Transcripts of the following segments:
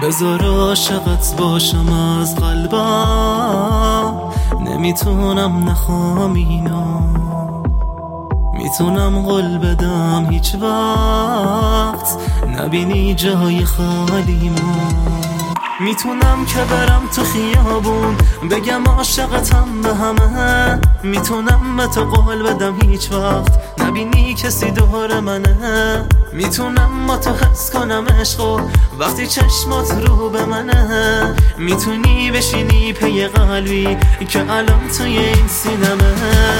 بذار عاشقت باشم از قلبم، نمیتونم نخوام اینو، میتونم قول بدم هیچ وقت نبینی جای خالیمو. میتونم که برم تو خیابون بگم عاشقتم به همه، میتونم به تو قول بدم هیچ وقت نبینی کسی دور منه، میتونم با تو حس کنم عشقو وقتی چشمات رو به منه، میتونی بشینی پی قلبی که الان توی این سینمه.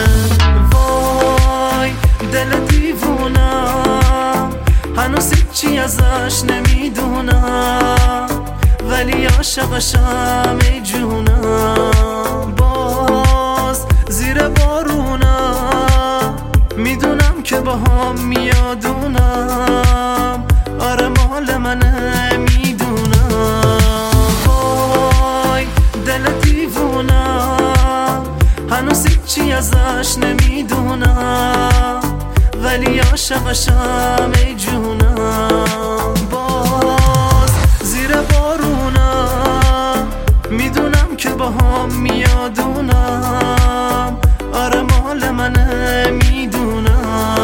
وای دل دیوونم هنوز هیچی ازش نمیدونم، ولی عاشقشم ای جونم. باز زیر بارونم میدونم که با هم میادونم، آره مال منه میدونم. وای دل دیوونم هنوز هیچی ازش نمیدونم، ولی عاشقشم ای جونم. باز زیر بارونم میدونم که با هم میادونم، آره مال منه میدونم.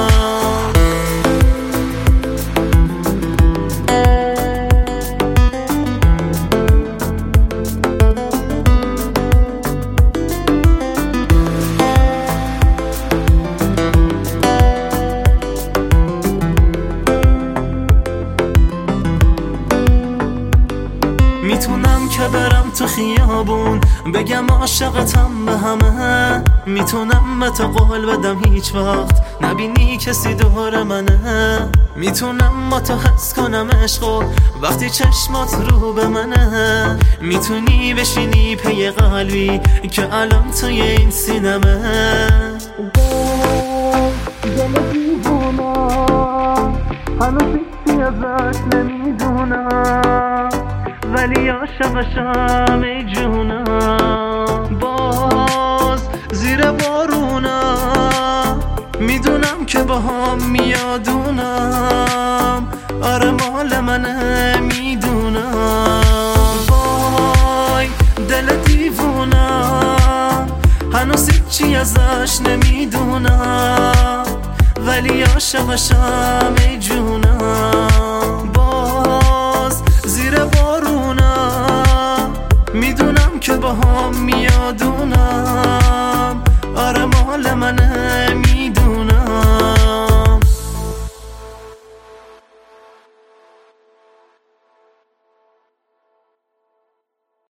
میتونم که برم تو خیابون بگم عاشقتم به همه، میتونم به تو قول بدم هیچ وقت نبینی کسی دور منه، میتونم با تو حس کنم عشقو وقتی چشمات رو به منه، میتونی بشینی پی قلبی که الان توی این سینمه. دل دیوونم هنوز هیچی ازش نمیدونم، ولی عاشقشم ای جونم. باز زیر بارونم میدونم که با هم میادونم، آره مال منه میدونم. وای دل دیوونم هنوز هیچی ازش نمیدونم، ولی عاشقشم ای جونم. باز زیر بارونم میدونم که با هم میادونم،